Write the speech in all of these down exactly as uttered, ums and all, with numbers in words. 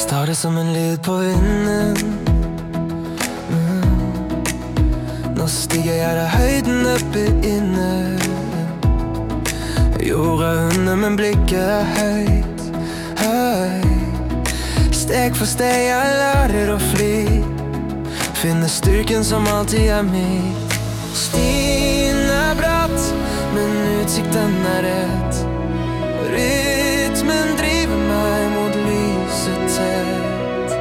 tar det som en lyd på vinden. mm. Nå stiger jeg da høyden oppe inne. Jorda under, men blikket er høyt, høyt. Steg for steg jeg lærer å fly, finne styrken som alltid er mitt. Stien er bratt, men utsikten er rett. Rytmen driver meg mot lyset tett.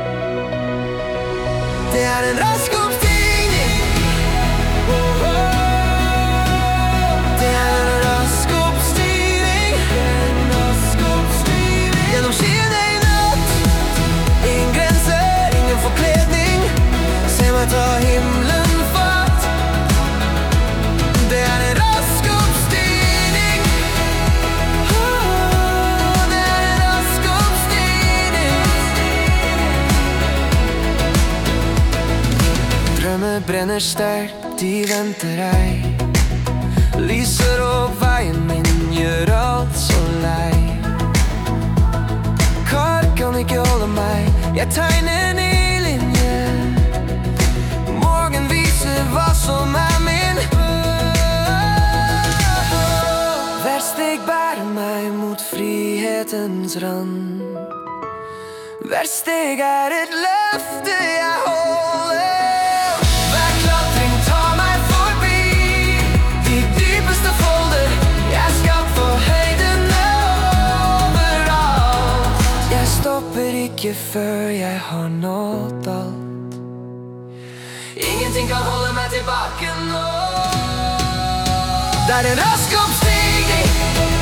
Det er en rask oppstigning. oh, oh. Det er en rask oppstigning. En rask oppstigning. Gjennom skyene i natt. Ingen grenser, ingen forkledning. Se meg ta himmelen fatt. Det er en rask oppstigning. oh, Det er en rask oppstigning. Drømmer brenner sterkt, de venter ei. Lyser opp veien min, gjør alt så lei. Kar kan ikke holde meg, jeg tegner ny linje. Morgen viser hva som er min. Hvert steg bærer meg mot frihetens rand. Hvert steg er et løfte jeg holder. Hver klatring tar meg forbi de dypeste folder. Jeg skal få høydene overalt. Jeg stopper ikke før jeg har nådd alt. Ingenting kan holde meg tilbake nå. Det er en rask oppstigning.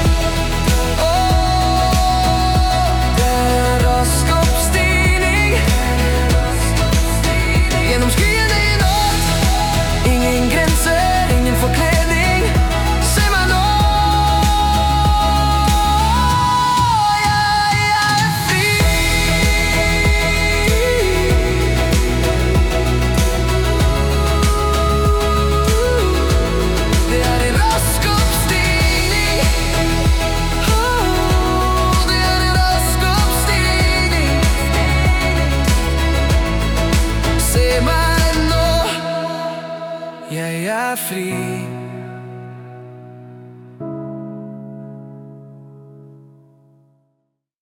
Åh, det er en rask oppstigning. Gjennom skyene i natt. Ingen grenser, ingen forkledning. Se meg nå. Jeg er fri. Det er en rask oppstigning. Åh, det er en rask oppstigning. Se meg nå. Jeg er fri.